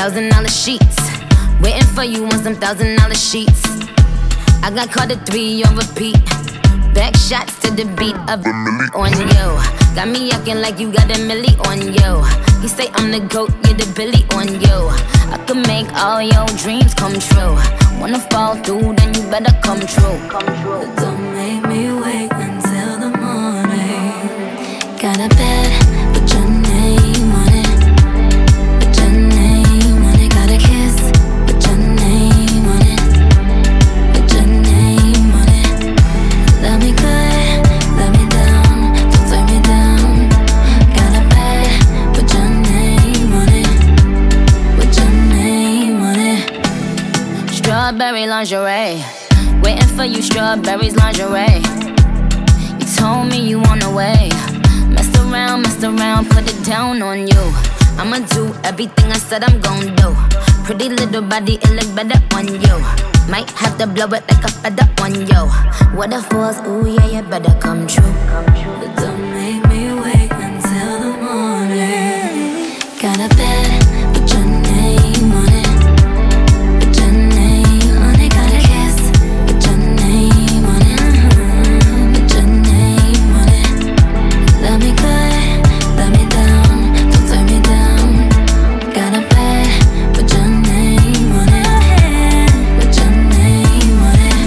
$1,000 sheets. Waiting for you on some $1,000 sheets. I got caught at 3 on repeat. Back shots to the beat of on you. Got me acting like you got a milli on you. You say I'm the GOAT, you're the Billy on you. I could make all your dreams come true. Wanna fall through, then you better come true. Don't make me wait until the morning. Got a bed, put your name on it. Put your name on it. Got a kiss, put your name on it. Put your name on it. Love me good, let me down, don't turn me down. Got a bed, put your name on it. Put your name on it. Strawberry lingerie, waiting for you, strawberries lingerie. You told me you on the way. Messed around, put it down on you. I'ma do everything I said I'm gon' do. Pretty little body, it look better on you. Might have to blow it like a feather on you. What if was, ooh yeah, you better come true. But don't make me wait until the morning. Got a bed, put your name on it. Put your name on it. Got a kiss, put your name on it. Put your name on it. Love me good, let me down, don't turn me down. Got a bed, put your name on it. Put your name on it.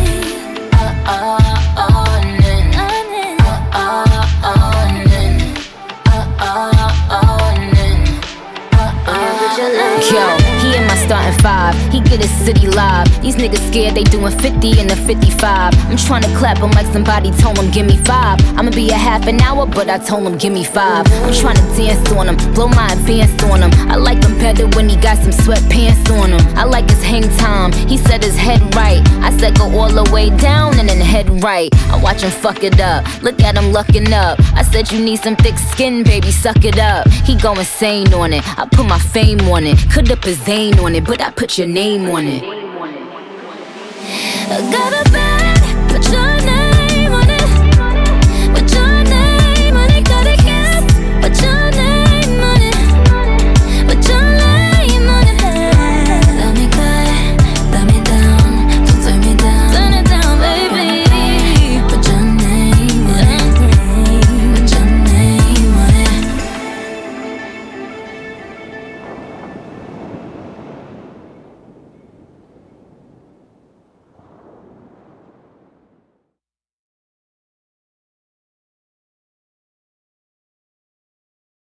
Yo, he in my starting 5. He get his city live. These niggas scared they doing 50 in the 55. I'm tryna clap him like somebody told him give me 5. I'ma be a half an hour, but I told him give me 5. I'm tryna dance on him, blow my advance on him. I like him better when he got some sweatpants on him. I like his hang time, he said his head right. I said go all the way down and then head right. I watch him fuck it up, look at him lucking up. I said you need some thick skin, baby, suck it up. He go insane on it, I put my fame on it. Could up his Zane on it, but I put your name on it. I got a bed, put your